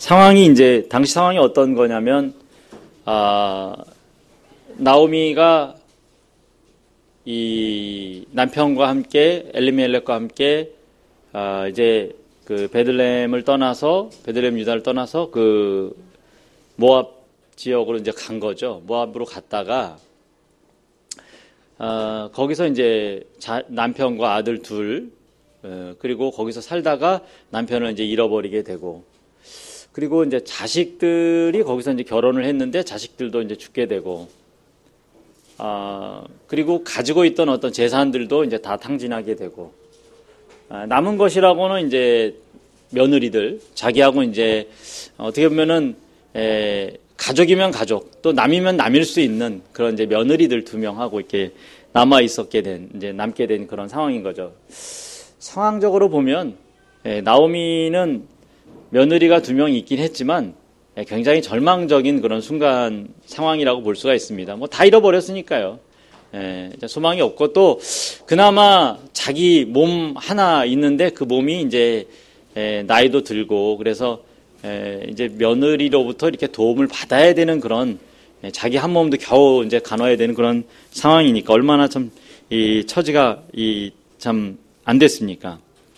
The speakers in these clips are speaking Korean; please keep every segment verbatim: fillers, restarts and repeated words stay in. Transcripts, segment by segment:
상황이 이제 당시 상황이 어떤 거냐면 아, 나오미가 이 남편과 함께 엘리멜렉과 함께 아, 이제 그 베들레헴을 떠나서 베들레헴 유다를 떠나서 그 모압 지역으로 이제 간 거죠. 모압으로 갔다가 아, 거기서 이제 자, 남편과 아들 둘 어, 그리고 거기서 살다가 남편을 이제 잃어버리게 되고 그리고 이제 자식들이 거기서 이제 결혼을 했는데 자식들도 이제 죽게 되고 아, 그리고 가지고 있던 어떤 재산들도 이제 다 탕진하게 되고 아, 남은 것이라고는 이제 며느리들 자기하고 이제 어떻게 보면은 에, 가족이면 가족 또 남이면 남일 수 있는 그런 이제 며느리들 두 명하고 이렇게 남아 있었게 된 이제 남게 된 그런 상황인 거죠. 상황적으로 보면 에, 나오미는 며느리가 두 명 있긴 했지만 에, 굉장히 절망적인 그런 순간 상황이라고 볼 수가 있습니다. 뭐 다 잃어버렸으니까요. 에, 소망이 없고 또 그나마 자기 몸 하나 있는데 그 몸이 이제 에, 나이도 들고 그래서 에, 이제 며느리로부터 이렇게 도움을 받아야 되는 그런 에, 자기 한 몸도 겨우 이제 가눠야 되는 그런 상황이니까 얼마나 참 이 처지가 이 참 안 됐습니까?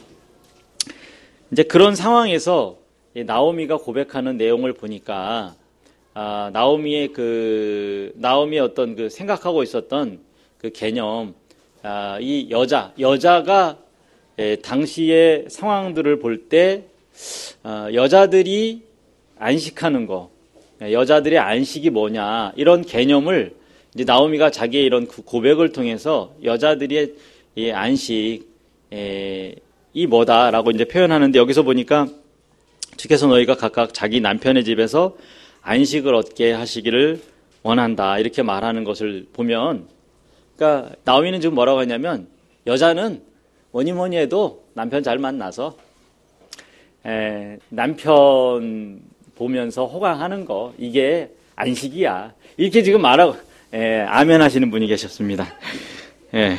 이제 그런 상황에서 나오미가 고백하는 내용을 보니까 아, 나오미의 그 나오미의 어떤 그 생각하고 있었던 그 개념, 아, 이 여자 여자가 에, 당시의 상황들을 볼 때 어, 여자들이 안식하는 거, 여자들의 안식이 뭐냐 이런 개념을 이제 나오미가 자기의 이런 고백을 통해서 여자들의 이 안식 에, 이 뭐다라고 이제 표현하는데 여기서 보니까 주께서 너희가 각각 자기 남편의 집에서 안식을 얻게 하시기를 원한다 이렇게 말하는 것을 보면 그러니까 나오미는 지금 뭐라고 하냐면 여자는 뭐니 뭐니 해도 남편 잘 만나서 에, 남편 보면서 호강하는 거 이게 안식이야 이렇게 지금 말하고 에, 아멘 하시는 분이 계셨습니다. 예.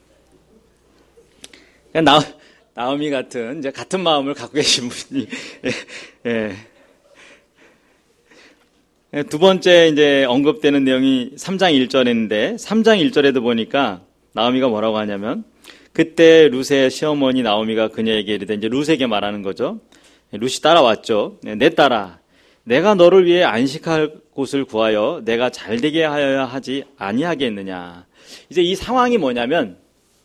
나, 나오미 같은 이제 같은 마음을 갖고 계신 분이 예, 예. 두 번째 이제 언급되는 내용이 삼 장 일 절인데 삼 장 일 절에도 보니까 나오미가 뭐라고 하냐면 그때 룻의 시어머니 나오미가 그녀에게 이르되 이제 룻에게 말하는 거죠. 룻이 따라왔죠. 내 딸아, 내가 너를 위해 안식할 곳을 구하여 내가 잘되게 하여야 하지 아니하겠느냐. 이제 이 상황이 뭐냐면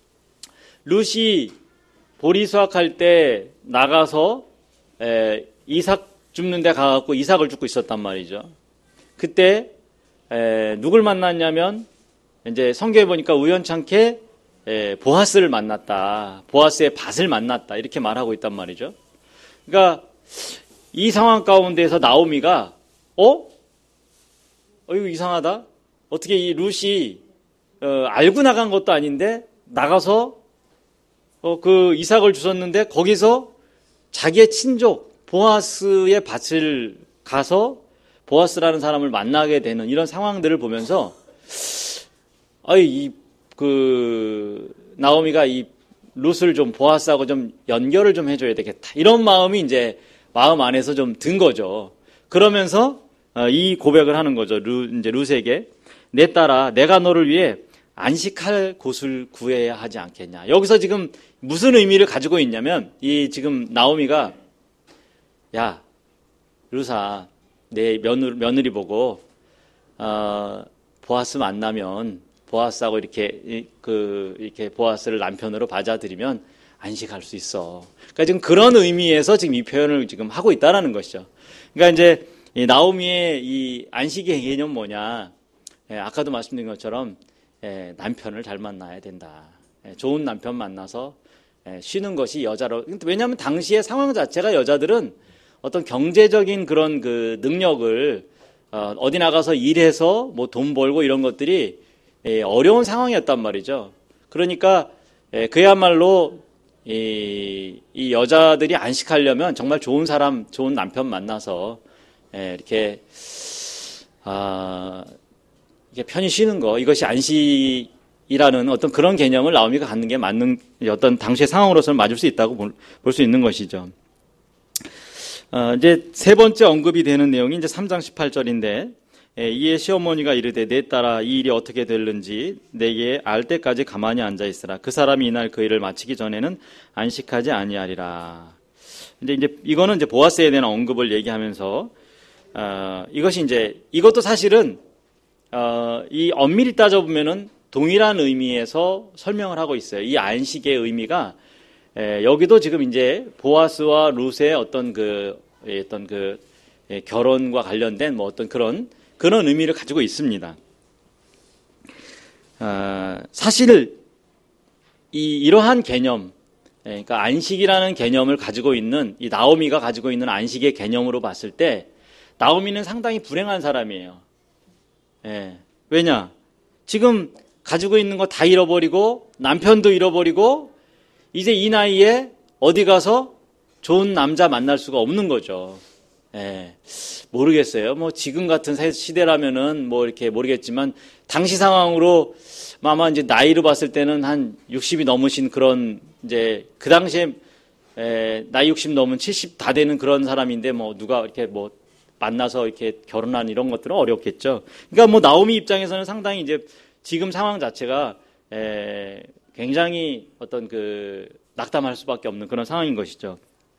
룻이 보리 수확할 때 나가서 에, 이삭 줍는 데 가갖고 이삭을 줍고 있었단 말이죠. 그때 에, 누굴 만났냐면 이제 성경에 보니까 우연찮게 에, 보아스를 만났다. 보아스의 밭을 만났다. 이렇게 말하고 있단 말이죠. 그러니까 이 상황 가운데에서 나오미가 어? 어 이거 이상하다. 어떻게 이 룻이 어, 알고 나간 것도 아닌데 나가서 어, 그 이삭을 주셨는데 거기서 자기의 친족 보아스의 밭을 가서 보아스라는 사람을 만나게 되는 이런 상황들을 보면서 아이 이 그 나오미가 이 룻을 좀 보아스하고 좀 연결을 좀 해줘야 되겠다 이런 마음이 이제 마음 안에서 좀 든 거죠. 그러면서 어, 이 고백을 하는 거죠. 루, 이제 룻에게 내 딸아 내가 너를 위해 안식할 곳을 구해야 하지 않겠냐. 여기서 지금 무슨 의미를 가지고 있냐면 이 지금 나오미가 야 룻아 내 며느리, 며느리 보고 어, 보아스 만나면 보아스하고 이렇게 그 이렇게 보아스를 남편으로 받아들이면 안식할 수 있어. 그러니까 지금 그런 의미에서 지금 이 표현을 지금 하고 있다라는 것이죠. 그러니까 이제 이 나오미의 이 안식의 개념 뭐냐? 예, 아까도 말씀드린 것처럼 예, 남편을 잘 만나야 된다. 예, 좋은 남편 만나서 예, 쉬는 것이 여자로. 왜냐하면 당시의 상황 자체가 여자들은 어떤 경제적인 그런 그 능력을 어, 어디 나가서 일해서 뭐 돈 벌고 이런 것들이 예, 어려운 상황이었단 말이죠. 그러니까 예, 그야말로 이, 이 여자들이 안식하려면 정말 좋은 사람, 좋은 남편 만나서 예, 이렇게 아, 이렇게 편히 쉬는 거 이것이 안식이라는 어떤 그런 개념을 나오미가 갖는 게 맞는 어떤 당시의 상황으로서는 맞을 수 있다고 볼 수 있는 것이죠. 어, 이제 세 번째 언급이 되는 내용이 이제 삼 장 십팔 절인데, 예, 이에 시어머니가 이르되 내 딸아 이 일이 어떻게 될는지 내게 알 때까지 가만히 앉아 있으라. 그 사람이 이날 그 일을 마치기 전에는 안식하지 아니하리라. 근데 이제 이거는 이제 보아스에 대한 언급을 얘기하면서 어, 이것이 이제 이것도 사실은 어, 이 엄밀히 따져보면은 동일한 의미에서 설명을 하고 있어요. 이 안식의 의미가 에, 여기도 지금 이제 보아스와 룻의 어떤 그 어떤 그 예, 결혼과 관련된 뭐 어떤 그런 그런 의미를 가지고 있습니다. 어, 사실 이 이러한 개념, 예, 그러니까 안식이라는 개념을 가지고 있는 이 나오미가 가지고 있는 안식의 개념으로 봤을 때 나오미는 상당히 불행한 사람이에요. 예, 왜냐? 지금 가지고 있는 거 다 잃어버리고 남편도 잃어버리고 이제 이 나이에 어디 가서 좋은 남자 만날 수가 없는 거죠. 예, 모르겠어요. 뭐 지금 같은 시대라면은 뭐 이렇게 모르겠지만 당시 상황으로 아마 이제 나이로 봤을 때는 한 육십이 넘으신 그런 이제 그 당시에 에, 나이 육십 넘은 칠십 다 되는 그런 사람인데 뭐 누가 이렇게 뭐 만나서 이렇게 결혼한 이런 것들은 어렵겠죠. 그러니까 뭐 나오미 입장에서는 상당히 이제 지금 상황 자체가 에, 굉장히 어떤 그 낙담할 수밖에 없는 그런 상황인 것이죠.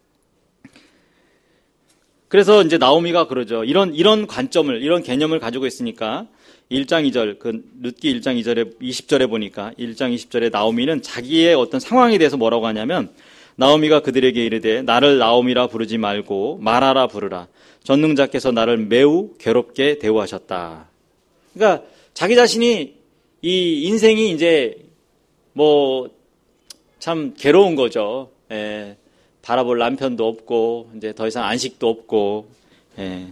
그래서 이제 나오미가 그러죠. 이런 이런 관점을 이런 개념을 가지고 있으니까 일 장 이 절 그 룻기 일 장 이 절에 이십 절에 보니까 일 장 이십 절에 나오미는 자기의 어떤 상황에 대해서 뭐라고 하냐면 나오미가 그들에게 이르되 나를 나오미라 부르지 말고 마라라 부르라. 전능자께서 나를 매우 괴롭게 대우하셨다. 그러니까 자기 자신이 이 인생이 이제 뭐 참 괴로운 거죠. 예. 바라볼 남편도 없고 이제 더 이상 안식도 없고 예.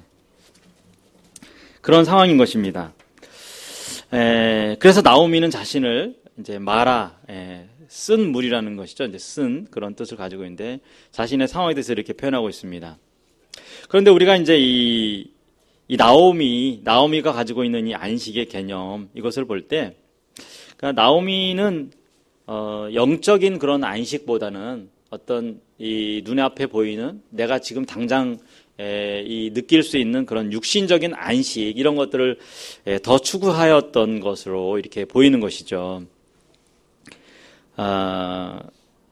그런 상황인 것입니다. 예. 그래서 나오미는 자신을 이제 마라 예. 쓴 물이라는 것이죠. 이제 쓴 그런 뜻을 가지고 있는데 자신의 상황에 대해서 이렇게 표현하고 있습니다. 그런데 우리가 이제 이, 이 나오미 나오미가 가지고 있는 이 안식의 개념 이것을 볼 때 그러니까 나오미는 어, 영적인 그런 안식보다는 어떤 이 눈앞에 보이는 내가 지금 당장 에, 이 느낄 수 있는 그런 육신적인 안식 이런 것들을 에, 더 추구하였던 것으로 이렇게 보이는 것이죠. 아,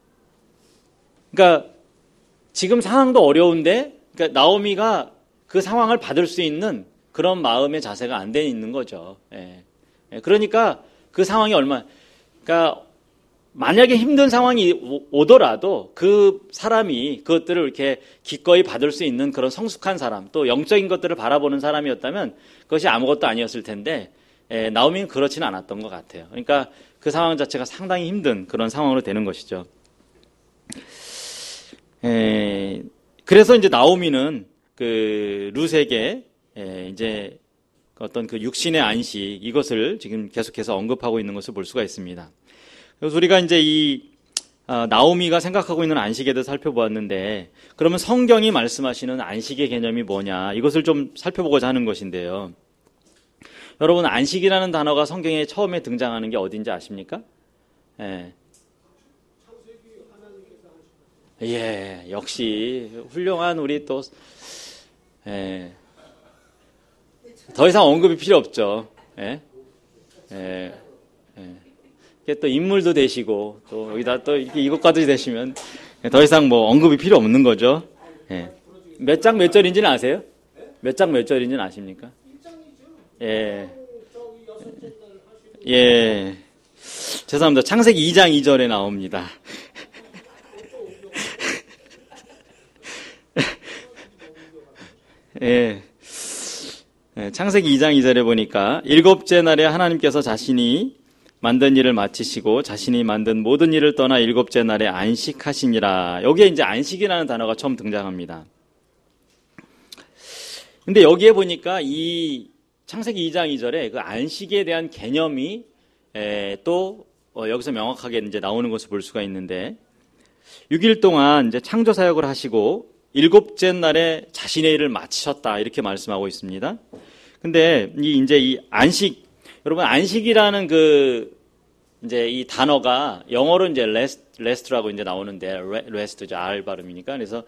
그러니까 지금 상황도 어려운데 그러니까 나오미가 그 상황을 받을 수 있는 그런 마음의 자세가 안 돼 있는 거죠. 예. 예, 그러니까 그 상황이 얼마 그러니까 만약에 힘든 상황이 오더라도 그 사람이 그것들을 이렇게 기꺼이 받을 수 있는 그런 성숙한 사람, 또 영적인 것들을 바라보는 사람이었다면 그것이 아무것도 아니었을 텐데 에, 나오미는 그렇지는 않았던 것 같아요. 그러니까 그 상황 자체가 상당히 힘든 그런 상황으로 되는 것이죠. 에, 그래서 이제 나오미는 그 룻에게 에, 이제 어떤 그 육신의 안식 이것을 지금 계속해서 언급하고 있는 것을 볼 수가 있습니다. 그래서 우리가 이제 이 어, 나오미가 생각하고 있는 안식에 대해서 살펴보았는데 그러면 성경이 말씀하시는 안식의 개념이 뭐냐 이것을 좀 살펴보고자 하는 것인데요. 여러분 안식이라는 단어가 성경에 처음에 등장하는 게 어딘지 아십니까? 예, 예 역시 훌륭한 우리 또 예, 더 이상 언급이 필요 없죠. 예, 예, 예. 또 인물도 되시고 또 여기다 또 이렇게 이것까지 되시면 더 이상 뭐 언급이 필요 없는 거죠. 예. 몇 장 몇 절인지는 아세요? 몇 장 몇 절인지는 아십니까? 예. 예. 죄송합니다. 창세기 이 장 이 절에 나옵니다. 예. 창세기 이 장 이 절에 보니까 일곱째 날에 하나님께서 자신이 만든 일을 마치시고 자신이 만든 모든 일을 떠나 일곱째 날에 안식하시니라. 여기에 이제 안식이라는 단어가 처음 등장합니다. 근데 여기에 보니까 이 창세기 이 장 이 절에 그 안식에 대한 개념이 또 여기서 명확하게 이제 나오는 것을 볼 수가 있는데 육 일 동안 이제 창조 사역을 하시고 일곱째 날에 자신의 일을 마치셨다 이렇게 말씀하고 있습니다. 근데 이 이제 이 안식 여러분 안식이라는 그 이제 이 단어가 영어로 이제 rest, rest라고 이제 나오는데 rest죠 R 발음이니까 그래서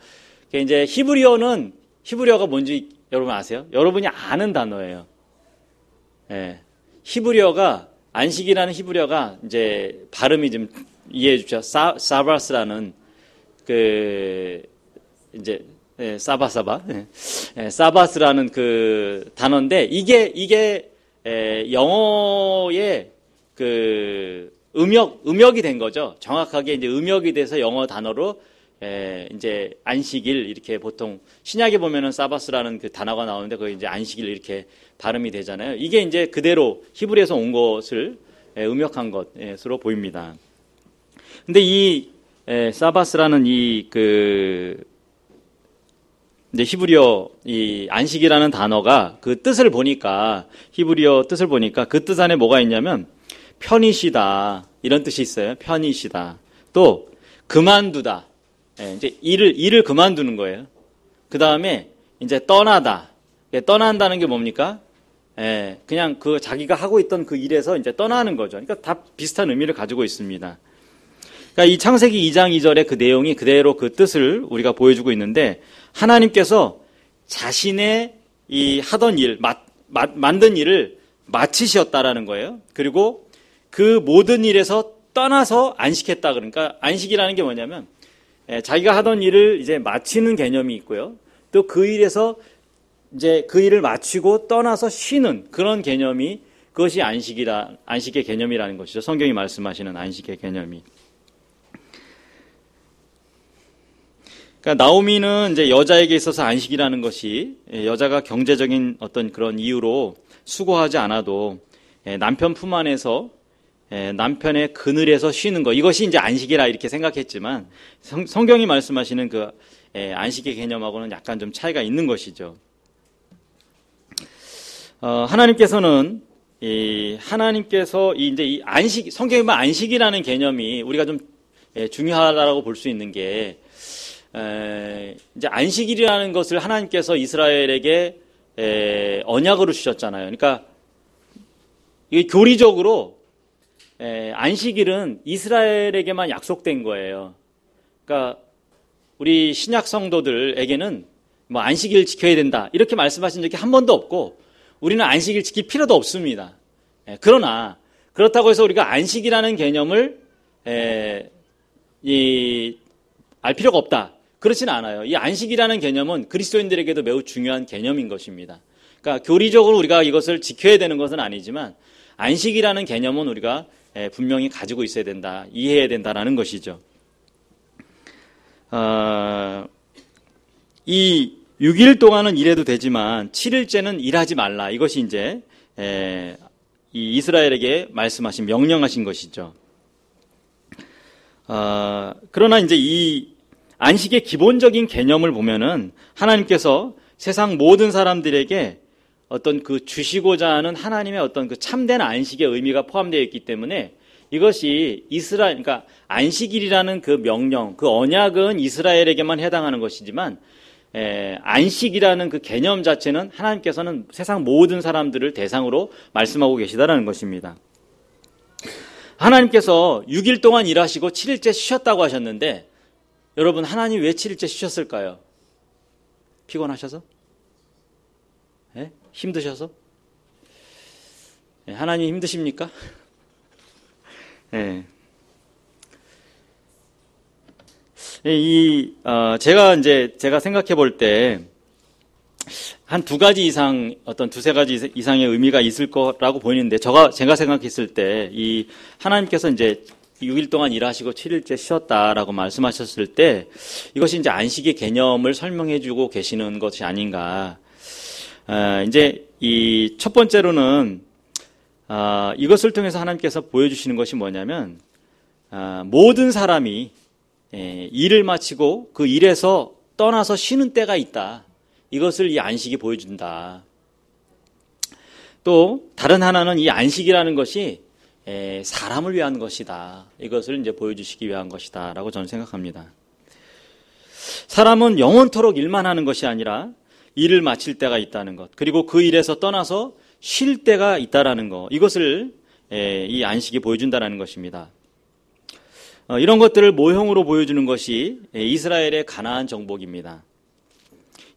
이제 히브리어는 히브리어가 뭔지 여러분 아세요? 여러분이 아는 단어예요. 예. 히브리어가 안식이라는 히브리어가 이제 발음이 좀 이해해 주죠. 사, 사바스라는 그 이제 예, 사바사바 예. 예, 사바스라는 그 단어인데 이게 이게 예, 영어의 그 음역 음역이 된 거죠. 정확하게 이제 음역이 돼서 영어 단어로 에, 이제 안식일 이렇게 보통 신약에 보면은 사바스라는 그 단어가 나오는데 거기 이제 안식일 이렇게 발음이 되잖아요. 이게 이제 그대로 히브리에서 온 것을 에, 음역한 것으로 보입니다. 근데 이 에, 사바스라는 이 그 이제 히브리어 이 안식이라는 단어가 그 뜻을 보니까 히브리어 뜻을 보니까 그 뜻 안에 뭐가 있냐면 편히 쉬다 이런 뜻이 있어요. 편히 쉬다. 또 그만두다. 예, 이제 일을 일을 그만두는 거예요. 그 다음에 이제 떠나다. 예, 떠난다는 게 뭡니까? 예, 그냥 그 자기가 하고 있던 그 일에서 이제 떠나는 거죠. 그러니까 다 비슷한 의미를 가지고 있습니다. 그러니까 이 창세기 이 장 이 절의 그 내용이 그대로 그 뜻을 우리가 보여주고 있는데 하나님께서 자신의 이 하던 일, 마, 마, 만든 일을 마치셨다라는 거예요. 그리고 그 모든 일에서 떠나서 안식했다. 그러니까 안식이라는 게 뭐냐면 자기가 하던 일을 이제 마치는 개념이 있고요. 또 그 일에서 이제 그 일을 마치고 떠나서 쉬는 그런 개념이 그것이 안식이라 안식의 개념이라는 것이죠. 성경이 말씀하시는 안식의 개념이. 그러니까 나오미는 이제 여자에게 있어서 안식이라는 것이 여자가 경제적인 어떤 그런 이유로 수고하지 않아도 남편 품 안에서 남편의 그늘에서 쉬는 것, 이것이 이제 안식이라 이렇게 생각했지만 성, 성경이 말씀하시는 그 안식의 개념하고는 약간 좀 차이가 있는 것이죠. 어, 하나님께서는 이 하나님께서 이 이제 이 안식 성경에 보면 안식이라는 개념이 우리가 좀 중요하다고 볼 수 있는 게 에, 이제 안식일이라는 것을 하나님께서 이스라엘에게 에, 언약으로 주셨잖아요. 그러니까 이게 교리적으로 에, 안식일은 이스라엘에게만 약속된 거예요. 그러니까 우리 신약 성도들에게는 뭐 안식일 지켜야 된다 이렇게 말씀하신 적이 한 번도 없고 우리는 안식일 지킬 필요도 없습니다. 에, 그러나 그렇다고 해서 우리가 안식이라는 개념을 에, 이, 알 필요가 없다. 그렇지는 않아요. 이 안식이라는 개념은 그리스도인들에게도 매우 중요한 개념인 것입니다. 그러니까 교리적으로 우리가 이것을 지켜야 되는 것은 아니지만 안식이라는 개념은 우리가 분명히 가지고 있어야 된다, 이해해야 된다라는 것이죠. 어, 이 육 일 동안은 일해도 되지만 칠 일째는 일하지 말라. 이것이 이제 에, 이 이스라엘에게 말씀하신 명령하신 것이죠. 어, 그러나 이제 이 안식의 기본적인 개념을 보면은 하나님께서 세상 모든 사람들에게 어떤 그 주시고자 하는 하나님의 어떤 그 참된 안식의 의미가 포함되어 있기 때문에 이것이 이스라엘, 그러니까 안식일이라는 그 명령, 그 언약은 이스라엘에게만 해당하는 것이지만 에, 안식이라는 그 개념 자체는 하나님께서는 세상 모든 사람들을 대상으로 말씀하고 계시다라는 것입니다. 하나님께서 육 일 동안 일하시고 칠 일째 쉬셨다고 하셨는데 여러분 하나님 왜 칠 일째 쉬셨을까요? 피곤하셔서? 네? 힘드셔서? 네, 하나님 힘드십니까? 네. 이 어, 제가 이제 제가 생각해 볼 때 한 두 가지 이상 어떤 두세 가지 이상의 의미가 있을 거라고 보이는데 제가 제가 생각했을 때 이 하나님께서 이제 육 일 동안 일하시고 칠 일째 쉬었다라고 말씀하셨을 때 이것이 이제 안식의 개념을 설명해 주고 계시는 것이 아닌가. 아, 이제 이 첫 번째로는 아, 이것을 통해서 하나님께서 보여주시는 것이 뭐냐면 아, 모든 사람이 예, 일을 마치고 그 일에서 떠나서 쉬는 때가 있다. 이것을 이 안식이 보여준다. 또 다른 하나는 이 안식이라는 것이 에, 사람을 위한 것이다. 이것을 이제 보여주시기 위한 것이다. 라고 저는 생각합니다. 사람은 영원토록 일만 하는 것이 아니라 일을 마칠 때가 있다는 것, 그리고 그 일에서 떠나서 쉴 때가 있다라는 것, 이것을 에, 이 안식이 보여준다는 것입니다. 어, 이런 것들을 모형으로 보여주는 것이 에, 이스라엘의 가나안 정복입니다.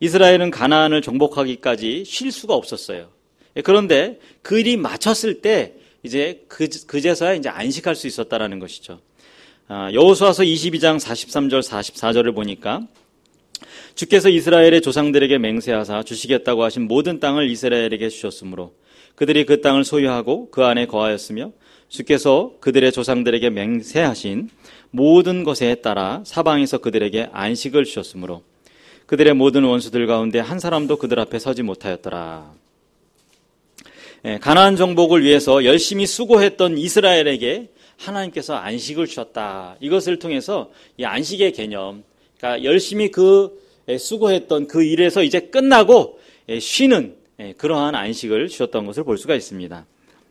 이스라엘은 가나안을 정복하기까지 쉴 수가 없었어요. 그런데 그 일이 마쳤을 때 이제 그, 그제서야 이제 안식할 수 있었다라는 것이죠. 여호수아서 이십이 장 사십삼 절 사십사 절을 보니까 주께서 이스라엘의 조상들에게 맹세하사 주시겠다고 하신 모든 땅을 이스라엘에게 주셨으므로 그들이 그 땅을 소유하고 그 안에 거하였으며 주께서 그들의 조상들에게 맹세하신 모든 것에 따라 사방에서 그들에게 안식을 주셨으므로 그들의 모든 원수들 가운데 한 사람도 그들 앞에 서지 못하였더라. 예, 가나안 정복을 위해서 열심히 수고했던 이스라엘에게 하나님께서 안식을 주셨다. 이것을 통해서 이 안식의 개념, 그러니까 열심히 그 수고했던 그 일에서 이제 끝나고 쉬는 그러한 안식을 주셨던 것을 볼 수가 있습니다.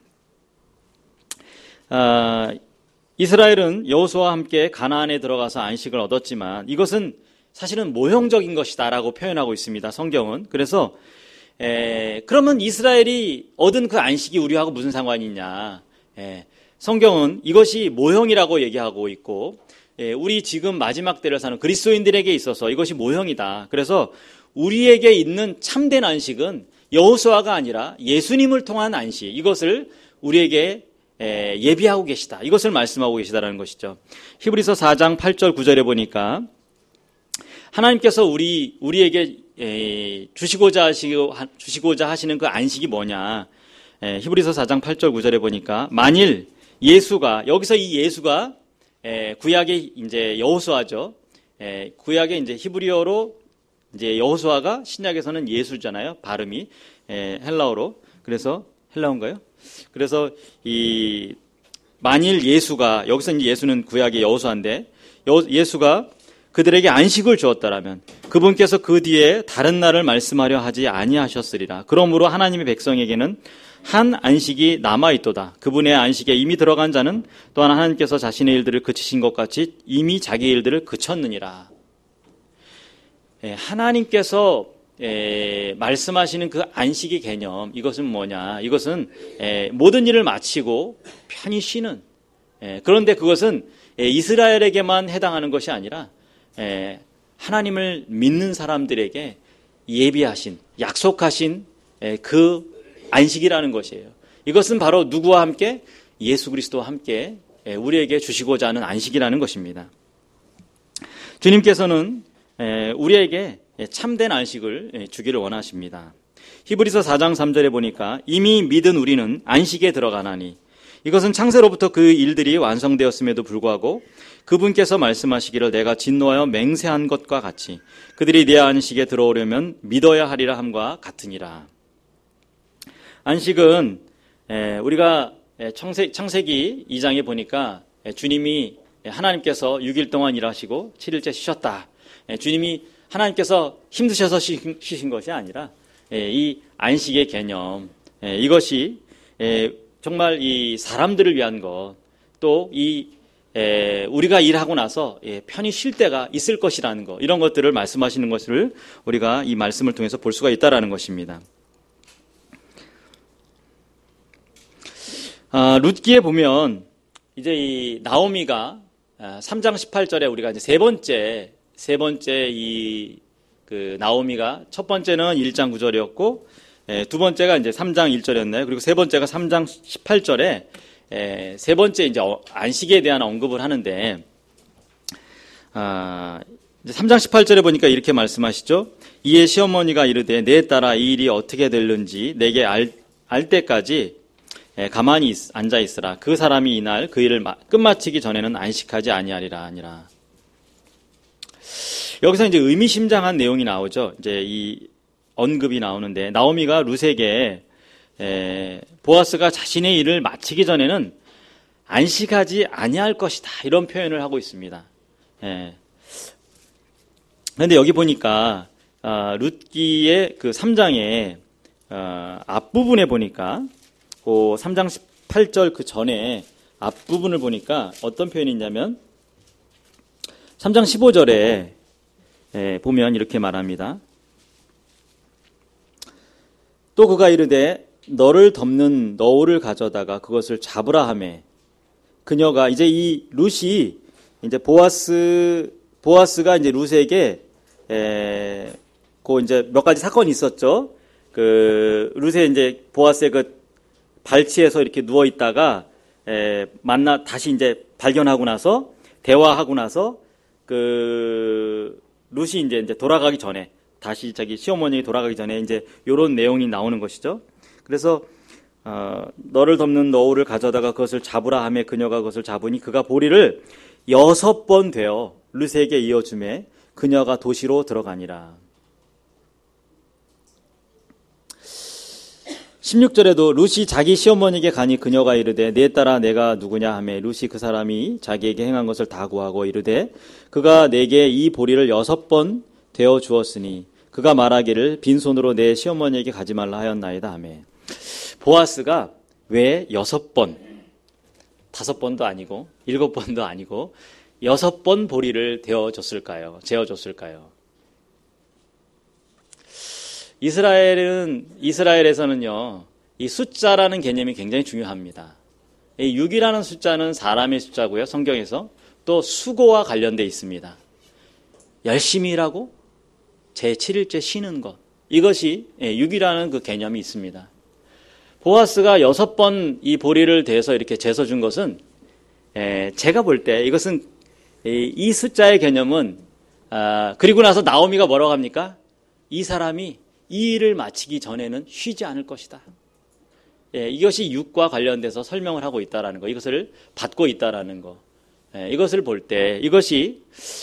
아, 이스라엘은 여호수아와 함께 가나안에 들어가서 안식을 얻었지만 이것은 사실은 모형적인 것이다라고 표현하고 있습니다. 성경은. 그래서 에, 그러면 이스라엘이 얻은 그 안식이 우리하고 무슨 상관이 있냐. 에, 성경은 이것이 모형이라고 얘기하고 있고 에, 우리 지금 마지막 때를 사는 그리스도인들에게 있어서 이것이 모형이다. 그래서 우리에게 있는 참된 안식은 여호수아가 아니라 예수님을 통한 안식, 이것을 우리에게 에, 예비하고 계시다. 이것을 말씀하고 계시다라는 것이죠. 히브리서 사 장 팔 절 구 절에 보니까 하나님께서 우리, 우리에게 에, 주시고자 하시고, 주시고자 하시는 그 안식이 뭐냐. 에, 히브리서 사 장 팔 절 구 절에 보니까 만일 예수가, 여기서 이 예수가 에, 구약의 이제 여호수아죠. 에, 구약의 이제 히브리어로 이제 여호수아가 신약에서는 예수잖아요. 발음이 에, 헬라어로. 그래서 헬라어인가요? 그래서 이 만일 예수가, 여기서 이제 예수는 구약의 여호수아인데 여, 예수가 그들에게 안식을 주었다라면 그분께서 그 뒤에 다른 날을 말씀하려 하지 아니하셨으리라. 그러므로 하나님의 백성에게는 한 안식이 남아있도다. 그분의 안식에 이미 들어간 자는 또한 하나님께서 자신의 일들을 그치신 것 같이 이미 자기 일들을 그쳤느니라. 예, 하나님께서 예, 말씀하시는 그 안식의 개념, 이것은 뭐냐? 이것은 예, 모든 일을 마치고 편히 쉬는, 예, 그런데 그것은 예, 이스라엘에게만 해당하는 것이 아니라 예, 하나님을 믿는 사람들에게 예비하신, 약속하신 예, 그 안식이라는 것이에요. 이것은 바로 누구와 함께? 예수 그리스도와 함께 예, 우리에게 주시고자 하는 안식이라는 것입니다. 주님께서는 예, 우리에게 참된 안식을 예, 주기를 원하십니다. 히브리서 사 장 삼 절에 보니까 이미 믿은 우리는 안식에 들어가나니 이것은 창세로부터 그 일들이 완성되었음에도 불구하고 그분께서 말씀하시기를 내가 진노하여 맹세한 것과 같이 그들이 내 안식에 들어오려면 믿어야 하리라 함과 같으니라. 안식은 우리가 창세기 이 장에 보니까 주님이 하나님께서 육 일 동안 일하시고 칠 일째 쉬셨다. 주님이 하나님께서 힘드셔서 쉬신 것이 아니라 이 안식의 개념, 이것이 정말 이 사람들을 위한 것, 또 이 우리가 일하고 나서 편히 쉴 때가 있을 것이라는 것, 이런 것들을 말씀하시는 것을 우리가 이 말씀을 통해서 볼 수가 있다라는 것입니다. 아, 룻기에 보면 이제 이 나오미가 삼 장 십팔 절에 우리가 이제 세 번째 세 번째 이 그 나오미가 첫 번째는 일 장 구 절이었고 에, 두 번째가 이제 삼 장 일 절이었나요? 그리고 세 번째가 삼 장 십팔 절에 에, 세 번째 이제 안식에 대한 언급을 하는데 아, 이제 삼 장 십팔 절에 보니까 이렇게 말씀하시죠. 이에 시어머니가 이르되 내 딸아 이 일이 어떻게 될는지 내게 알, 알 때까지 에, 가만히 있, 앉아 있으라. 그 사람이 이날 그 일을 마, 끝마치기 전에는 안식하지 아니하리라 아니라. 여기서 이제 의미심장한 내용이 나오죠. 이제 이 언급이 나오는데 나오미가 룻에게 에, 보아스가 자신의 일을 마치기 전에는 안식하지 아니할 것이다 이런 표현을 하고 있습니다. 예. 그런데 여기 보니까 아, 룻기의 그 삼 장의 어, 앞부분에 보니까 그 삼 장 십팔 절 그 전에 앞부분을 보니까 어떤 표현이 있냐면 삼 장 십오 절에 예, 보면 이렇게 말합니다. 또 그가 이르되 너를 덮는 너울을 가져다가 그것을 잡으라 하매 그녀가 이제 이 룻이 이제 보아스 보아스가 이제 룻에게 에, 그 이제 몇 가지 사건이 있었죠. 그 룻의 이제 보아스의 그 발치에서 이렇게 누워 있다가 에, 만나 다시 이제 발견하고 나서 대화하고 나서 그 룻이 이제 이제 돌아가기 전에 다시 자기 시어머니 돌아가기 전에 이제 요런 내용이 나오는 것이죠. 그래서 어, 너를 덮는 너울을 가져다가 그것을 잡으라 하매 그녀가 그것을 잡으니 그가 보리를 여섯 번 되어 룻에게 이어주매 그녀가 도시로 들어가니라. 십육 절에도 룻이 자기 시어머니에게 가니 그녀가 이르되 내 딸아 내가 누구냐 하매 룻이 그 사람이 자기에게 행한 것을 다 구하고 이르되 그가 내게 이 보리를 여섯 번 되어 주었으니 그가 말하기를 빈손으로 내 시어머니에게 가지 말라 하였나이다 하매. 보아스가 왜 여섯 번, 다섯 번도 아니고 일곱 번도 아니고 여섯 번 보리를 되어줬을까요? 재어줬을까요? 이스라엘은, 이스라엘에서는요, 이 숫자라는 개념이 굉장히 중요합니다. 이 육이라는 숫자는 사람의 숫자고요, 성경에서. 또 수고와 관련되어 있습니다. 열심히 일하고 제칠 일째 쉬는 것. 이것이 육이라는 그 개념이 있습니다. 보아스가 여섯 번 이 보리를 대서 이렇게 재서 준 것은 제가 볼 때 이것은 이 숫자의 개념은 그리고 나서 나오미가 뭐라고 합니까? 이 사람이 이 일을 마치기 전에는 쉬지 않을 것이다. 이것이 육과 관련돼서 설명을 하고 있다라는 거, 이것을 받고 있다라는 거, 이것을 볼 때 이것이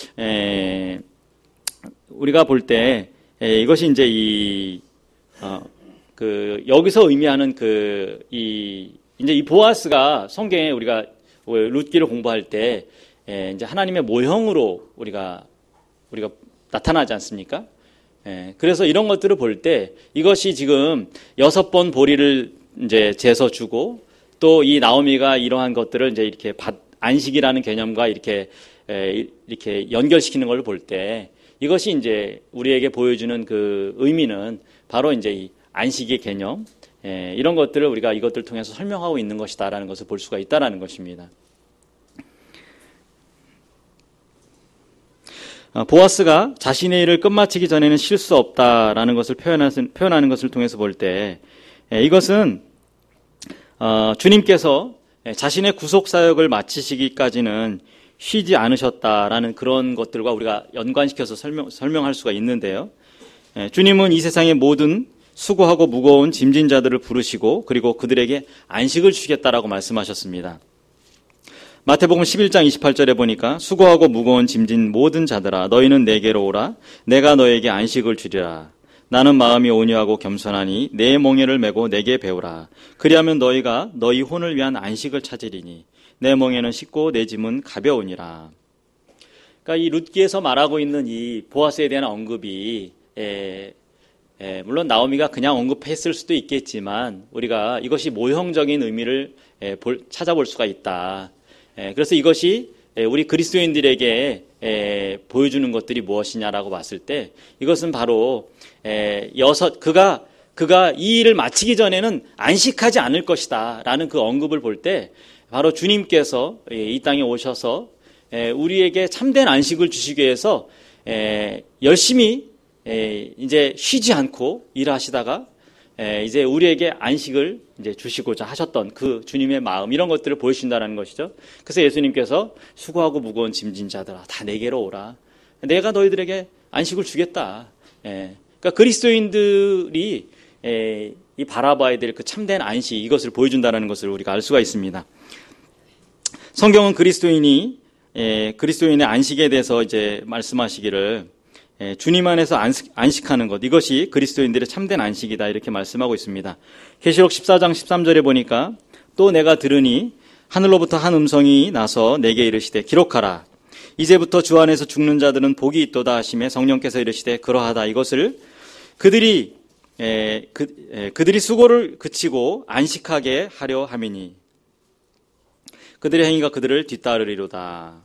우리가 볼 때 이것이 이제 이 어, 그 여기서 의미하는 그 이 이제 이 보아스가 성경에 우리가 룻기를 공부할 때 에, 이제 하나님의 모형으로 우리가 우리가 나타나지 않습니까? 에, 그래서 이런 것들을 볼 때 이것이 지금 여섯 번 보리를 이제 재서 주고 또 이 나오미가 이러한 것들을 이제 이렇게 받, 안식이라는 개념과 이렇게 에, 이렇게 연결시키는 걸 볼 때 이것이 이제 우리에게 보여주는 그 의미는 바로 이제 이 안식의 개념, 예, 이런 것들을 우리가 이것들을 통해서 설명하고 있는 것이다라는 것을 볼 수가 있다라는 것입니다. 어, 보아스가 자신의 일을 끝마치기 전에는 쉴 수 없다라는 것을 표현하는, 표현하는 것을 통해서 볼 때, 예, 이것은 어, 주님께서 자신의 구속 사역을 마치시기까지는 쉬지 않으셨다라는 그런 것들과 우리가 연관시켜서 설명, 설명할 수가 있는데요. 예, 주님은 이 세상의 모든 수고하고 무거운 짐진 자들을 부르시고 그리고 그들에게 안식을 주시겠다라고 말씀하셨습니다. 마태복음 십일 장 이십팔 절에 보니까 수고하고 무거운 짐진 모든 자들아 너희는 내게로 오라 내가 너에게 안식을 주리라. 나는 마음이 온유하고 겸손하니 내 멍에를 메고 내게 배우라. 그리하면 너희가 너희 혼을 위한 안식을 찾으리니 내 멍에는 쉽고 내 짐은 가벼우니라. 그러니까 이 룻기에서 말하고 있는 이 보아스에 대한 언급이 에, 에, 물론 나오미가 그냥 언급했을 수도 있겠지만 우리가 이것이 모형적인 의미를 에, 볼, 찾아볼 수가 있다. 에, 그래서 이것이 에, 우리 그리스도인들에게 에, 보여주는 것들이 무엇이냐라고 봤을 때 이것은 바로 에, 여섯 그가 그가 이 일을 마치기 전에는 안식하지 않을 것이다라는 그 언급을 볼 때 바로 주님께서 이 땅에 오셔서 에, 우리에게 참된 안식을 주시기 위해서 에, 열심히 에, 이제 쉬지 않고 일하시다가 에, 이제 우리에게 안식을 이제 주시고자 하셨던 그 주님의 마음 이런 것들을 보여주신다는 것이죠. 그래서 예수님께서 수고하고 무거운 짐진 자들아 다 내게로 오라. 내가 너희들에게 안식을 주겠다. 에, 그러니까 그리스도인들이 에, 이 바라봐야 될 그 참된 안식 이것을 보여준다는 것을 우리가 알 수가 있습니다. 성경은 그리스도인이 에, 그리스도인의 안식에 대해서 이제 말씀하시기를 에, 주님 안에서 안식, 안식하는 것 이것이 그리스도인들의 참된 안식이다 이렇게 말씀하고 있습니다. 계시록 십사 장 십삼 절에 보니까 또 내가 들으니 하늘로부터 한 음성이 나서 내게 이르시되 기록하라. 이제부터 주 안에서 죽는 자들은 복이 있도다 하시매 성령께서 이르시되 그러하다. 이것을 그들이 에, 그, 에, 그들이 수고를 그치고 안식하게 하려 함이니 그들의 행위가 그들을 뒤따르리로다.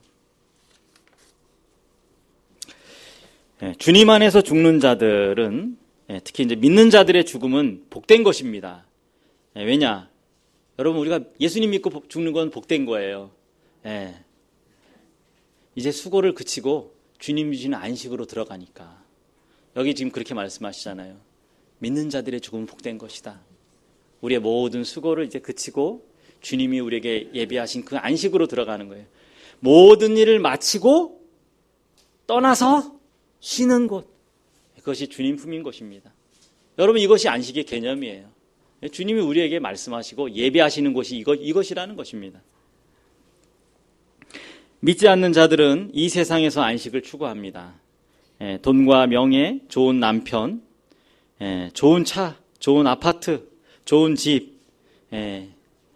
예, 주님 안에서 죽는 자들은 예, 특히 이제 믿는 자들의 죽음은 복된 것입니다. 예, 왜냐? 여러분 우리가 예수님 믿고 죽는 건 복된 거예요. 예, 이제 수고를 그치고 주님 주시는 안식으로 들어가니까 여기 지금 그렇게 말씀하시잖아요. 믿는 자들의 죽음은 복된 것이다. 우리의 모든 수고를 이제 그치고 주님이 우리에게 예비하신 그 안식으로 들어가는 거예요. 모든 일을 마치고 떠나서 쉬는 곳, 그것이 주님 품인 것입니다. 여러분, 이것이 안식의 개념이에요. 주님이 우리에게 말씀하시고 예비하시는 곳이 이것, 이것이라는 것입니다. 믿지 않는 자들은 이 세상에서 안식을 추구합니다. 예, 돈과 명예, 좋은 남편, 예, 좋은 차, 좋은 아파트, 좋은 집, 예,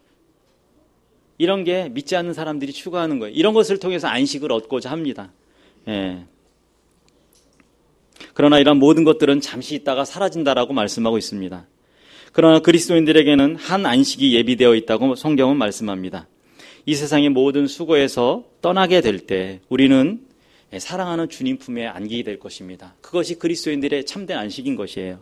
이런 게 믿지 않는 사람들이 추구하는 거예요. 이런 것을 통해서 안식을 얻고자 합니다. 예. 그러나 이런 모든 것들은 잠시 있다가 사라진다라고 말씀하고 있습니다. 그러나 그리스도인들에게는 한 안식이 예비되어 있다고 성경은 말씀합니다. 이 세상의 모든 수고에서 떠나게 될 때 우리는 사랑하는 주님 품에 안기게 될 것입니다. 그것이 그리스도인들의 참된 안식인 것이에요.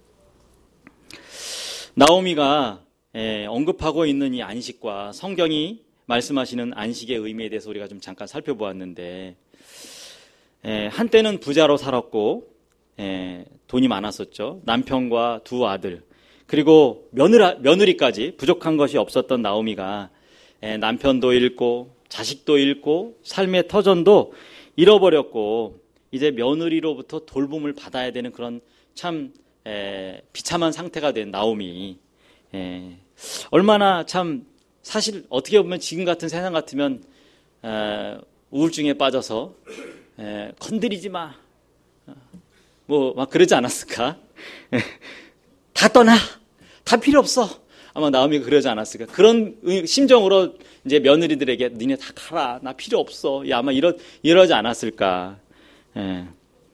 나오미가 언급하고 있는 이 안식과 성경이 말씀하시는 안식의 의미에 대해서 우리가 좀 잠깐 살펴보았는데, 한때는 부자로 살았고 돈이 많았었죠. 남편과 두 아들, 그리고 며느리, 며느리까지 부족한 것이 없었던 나오미가 남편도 잃고 자식도 잃고 삶의 터전도 잃어버렸고 이제 며느리로부터 돌봄을 받아야 되는 그런 참 에, 비참한 상태가 된 나오미. 에, 얼마나 참 사실 어떻게 보면 지금 같은 세상 같으면 에, 우울증에 빠져서 에, 건드리지 마, 뭐 막 그러지 않았을까? 에, 다 떠나, 다 필요 없어. 아마 나오미가 그러지 않았을까? 그런 심정으로 이제 며느리들에게 니네 다 가라, 나 필요 없어. 야, 아마 이러 이러지 않았을까? 에.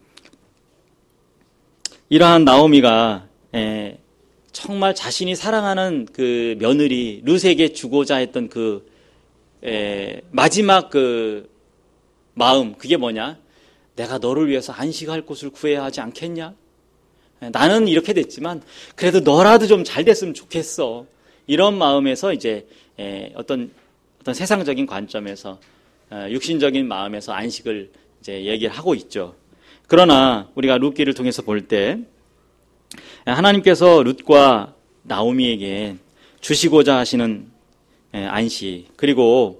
이러한 나오미가 에, 정말 자신이 사랑하는 그 며느리 룻에게 주고자 했던 그 에, 마지막 그 마음, 그게 뭐냐? 내가 너를 위해서 안식할 곳을 구해야 하지 않겠냐? 에, 나는 이렇게 됐지만 그래도 너라도 좀 잘 됐으면 좋겠어. 이런 마음에서 이제 에, 어떤 어떤 세상적인 관점에서 에, 육신적인 마음에서 안식을 이제 얘기를 하고 있죠. 그러나 우리가 룻기를 통해서 볼 때 하나님께서 룻과 나오미에게 주시고자 하시는 안식, 그리고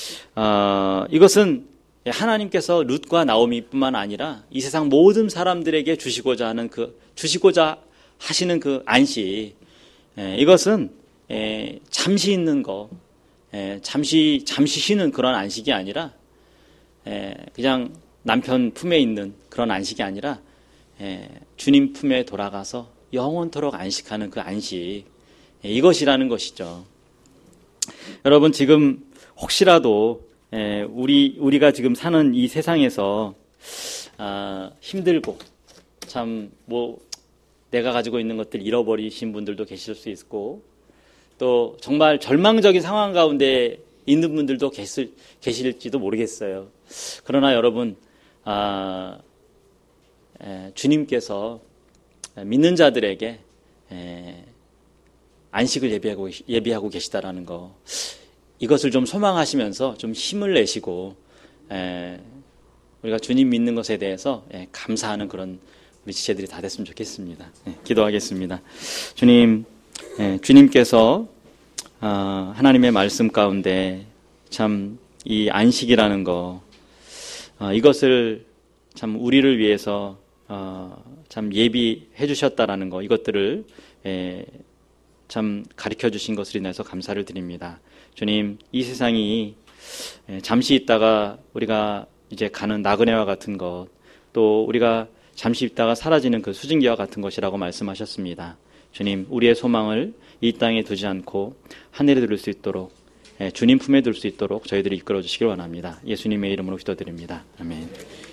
어, 이것은 하나님께서 룻과 나오미뿐만 아니라 이 세상 모든 사람들에게 주시고자 하는 그 주시고자 하시는 그 안식, 이것은 잠시 있는 거, 잠시 잠시 쉬는 그런 안식이 아니라 그냥 남편 품에 있는 그런 안식이 아니라 주님 품에 돌아가서 영원토록 안식하는 그 안식, 이것이라는 것이죠. 여러분, 지금 혹시라도 우리 우리가 지금 사는 이 세상에서 아, 힘들고 참 뭐 내가 가지고 있는 것들 잃어버리신 분들도 계실 수 있고, 또 정말 절망적인 상황 가운데 있는 분들도 계실, 계실지도 모르겠어요. 그러나 여러분, 아, 에, 주님께서 믿는 자들에게 에, 안식을 예비하고, 예비하고 계시다라는 거, 이것을 좀 소망하시면서 좀 힘을 내시고 에, 우리가 주님 믿는 것에 대해서 에, 감사하는 그런 우리 지체들이 다 됐으면 좋겠습니다. 에, 기도하겠습니다. 주님, 에, 주님께서 어, 하나님의 말씀 가운데 참 이 안식이라는 거, 어, 이것을 참 우리를 위해서 어, 참 예비해 주셨다라는 거, 이것들을 에, 참 가르쳐 주신 것을 인해서 감사를 드립니다. 주님, 이 세상이 에, 잠시 있다가 우리가 이제 가는 나그네와 같은 것, 또 우리가 잠시 있다가 사라지는 그 수증기와 같은 것이라고 말씀하셨습니다. 주님, 우리의 소망을 이 땅에 두지 않고 하늘에 두를 수 있도록, 에, 주님 품에 둘 수 있도록 저희들이 이끌어 주시길 원합니다. 예수님의 이름으로 기도드립니다. 아멘.